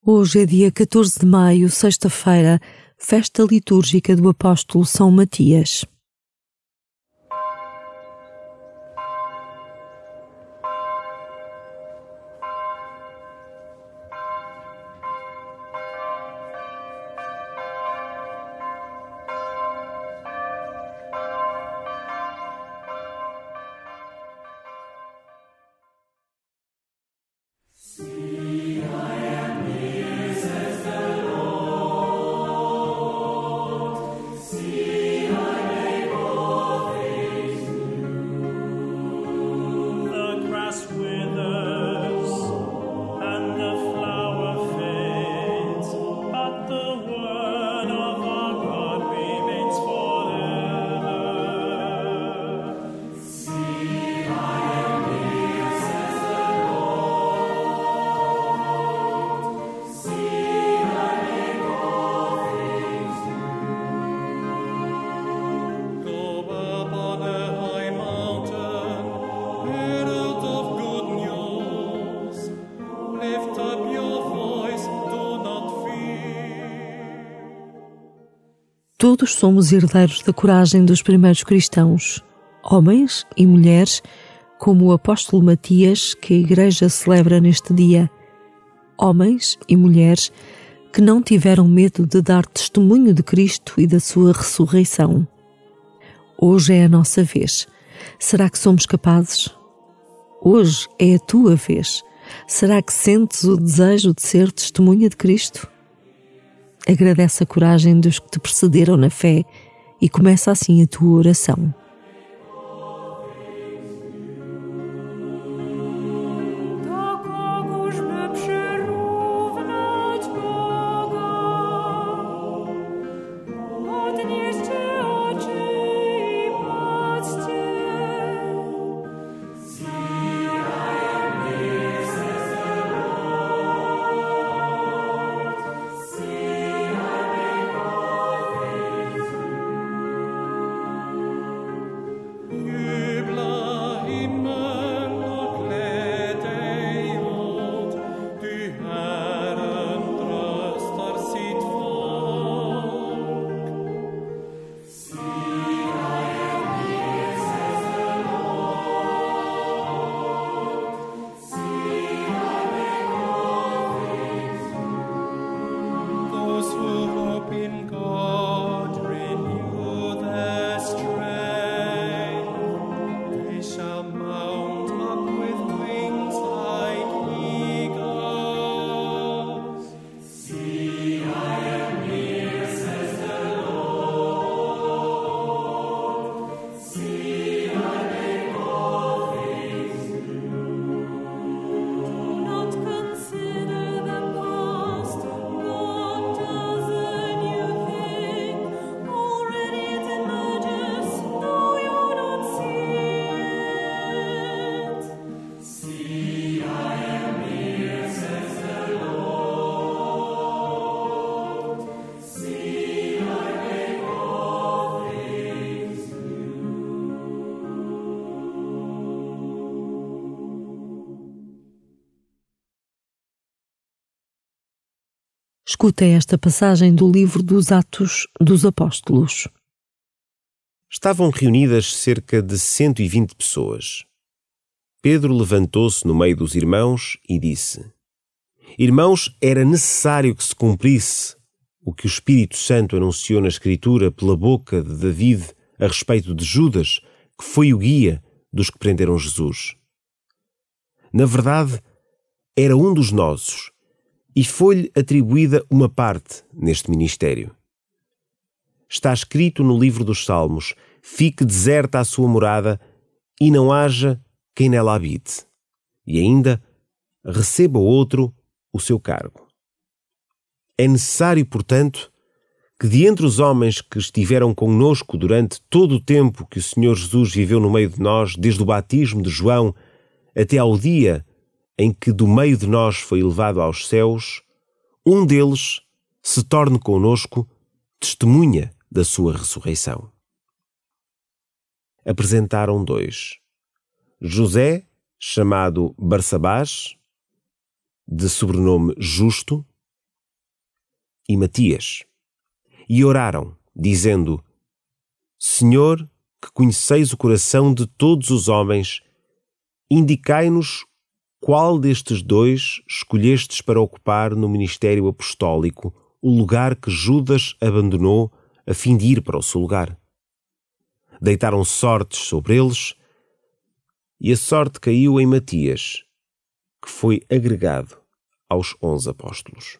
Hoje é dia 14 de maio, sexta-feira, festa litúrgica do apóstolo São Matias. Todos somos herdeiros da coragem dos primeiros cristãos, homens e mulheres, como o apóstolo Matias, que a Igreja celebra neste dia. Homens e mulheres que não tiveram medo de dar testemunho de Cristo e da sua ressurreição. Hoje é a nossa vez. Será que somos capazes? Hoje é a tua vez. Será que sentes o desejo de ser testemunha de Cristo? Agradece a coragem dos que te precederam na fé e começa assim a tua oração. Escuta esta passagem do livro dos Atos dos Apóstolos. Estavam reunidas cerca de 120 pessoas. Pedro levantou-se no meio dos irmãos e disse: Irmãos, era necessário que se cumprisse o que o Espírito Santo anunciou na Escritura pela boca de David a respeito de Judas, que foi o guia dos que prenderam Jesus. Na verdade, era um dos nossos, e foi-lhe atribuída uma parte neste ministério. Está escrito no livro dos Salmos: fique deserta a sua morada e não haja quem nela habite. E ainda, receba outro o seu cargo. É necessário, portanto, que de entre os homens que estiveram conosco durante todo o tempo que o Senhor Jesus viveu no meio de nós, desde o batismo de João até ao dia em que do meio de nós foi elevado aos céus, um deles se torne conosco testemunha da sua ressurreição. Apresentaram 2. José, chamado Barsabás, de sobrenome Justo, e Matias, e oraram, dizendo: Senhor, que conheceis o coração de todos os homens, indicai-nos qual destes dois escolhestes para ocupar no ministério apostólico o lugar que Judas abandonou a fim de ir para o seu lugar. Deitaram sortes sobre eles, e a sorte caiu em Matias, que foi agregado aos 11 apóstolos.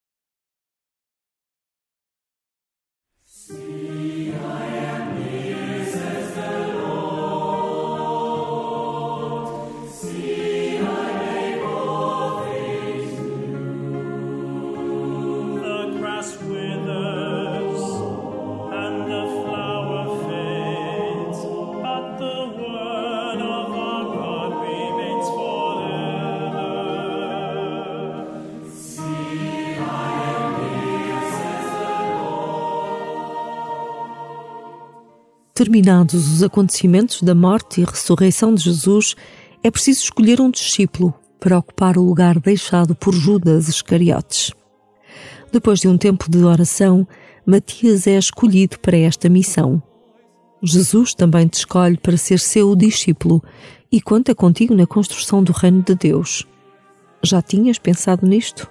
Terminados os acontecimentos da morte e ressurreição de Jesus, é preciso escolher um discípulo para ocupar o lugar deixado por Judas Iscariotes. Depois de um tempo de oração, Matias é escolhido para esta missão. Jesus também te escolhe para ser seu discípulo e conta contigo na construção do reino de Deus. Já tinhas pensado nisto?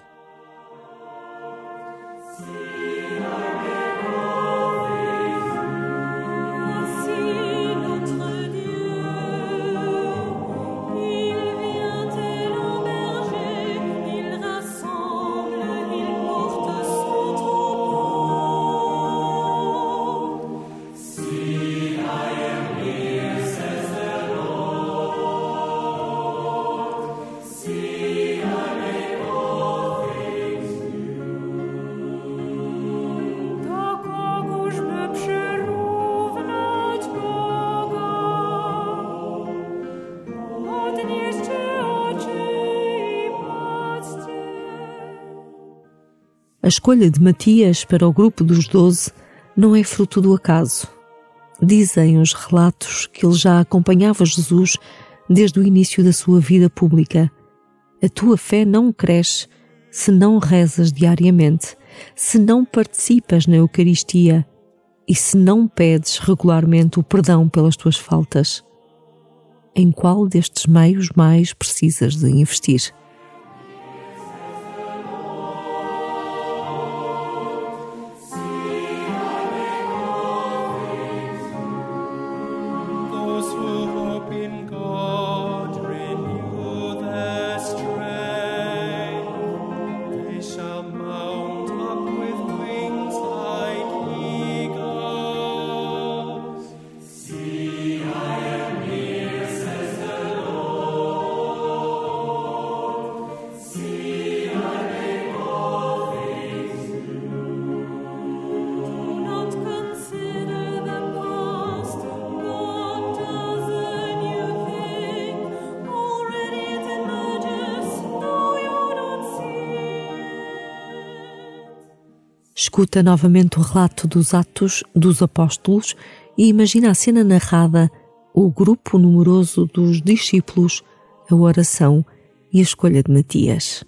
A escolha de Matias para o grupo dos 12 não é fruto do acaso. Dizem os relatos que ele já acompanhava Jesus desde o início da sua vida pública. A tua fé não cresce se não rezas diariamente, se não participas na Eucaristia e se não pedes regularmente o perdão pelas tuas faltas. Em qual destes meios mais precisas de investir? Escuta novamente o relato dos Atos dos Apóstolos e imagina a cena narrada, o grupo numeroso dos discípulos, a oração e a escolha de Matias.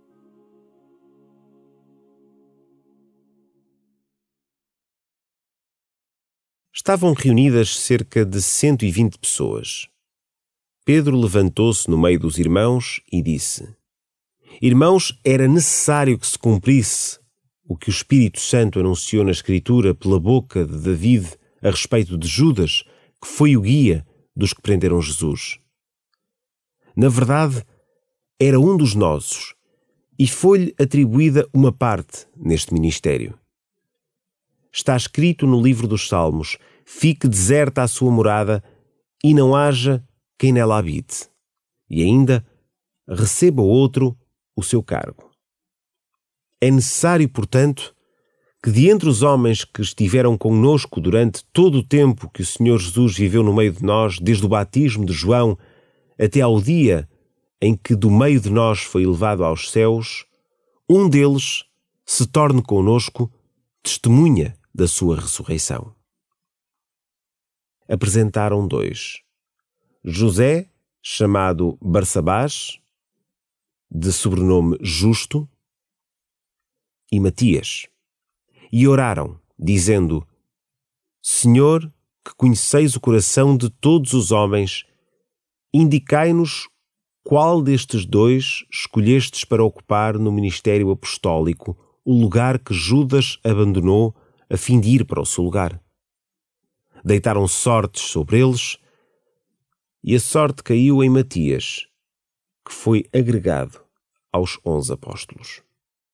Estavam reunidas cerca de 120 pessoas. Pedro levantou-se no meio dos irmãos e disse: Irmãos, era necessário que se cumprisse o que o Espírito Santo anunciou na Escritura pela boca de David a respeito de Judas, que foi o guia dos que prenderam Jesus. Na verdade, era um dos nossos e foi-lhe atribuída uma parte neste ministério. Está escrito no livro dos Salmos: fique deserta a sua morada e não haja quem nela habite. E ainda, receba outro o seu cargo. É necessário, portanto, que de entre os homens que estiveram conosco durante todo o tempo que o Senhor Jesus viveu no meio de nós, desde o batismo de João até ao dia em que do meio de nós foi elevado aos céus, um deles se torne conosco testemunha da sua ressurreição. Apresentaram 2. José, chamado Barsabás, de sobrenome Justo, e Matias. E oraram, dizendo: Senhor, que conheceis o coração de todos os homens, indicai-nos qual destes dois escolhestes para ocupar no ministério apostólico o lugar que Judas abandonou a fim de ir para o seu lugar. Deitaram sortes sobre eles, e a sorte caiu em Matias, que foi agregado aos 11 apóstolos.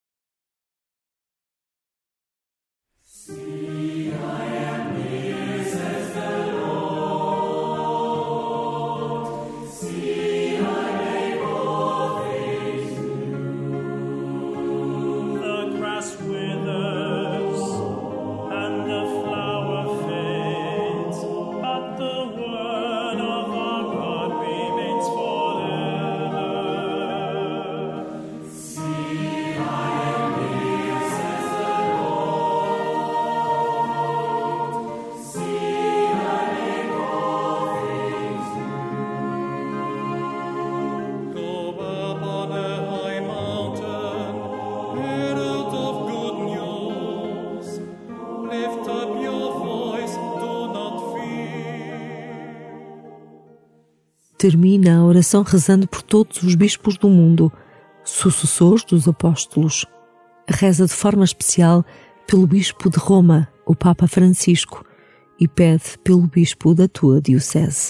Termina a oração rezando por todos os bispos do mundo, sucessores dos apóstolos. Reza de forma especial pelo bispo de Roma, o Papa Francisco, e pede pelo bispo da tua diocese.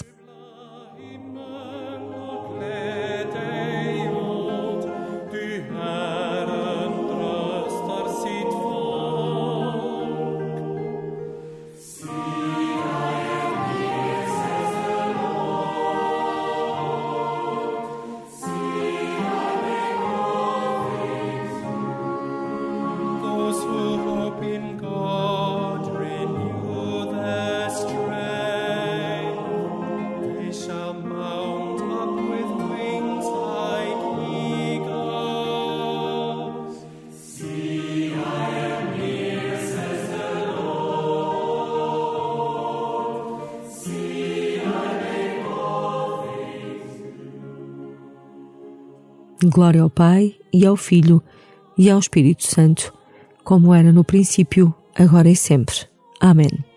Glória ao Pai, e ao Filho, e ao Espírito Santo, como era no princípio, agora e sempre. Amém.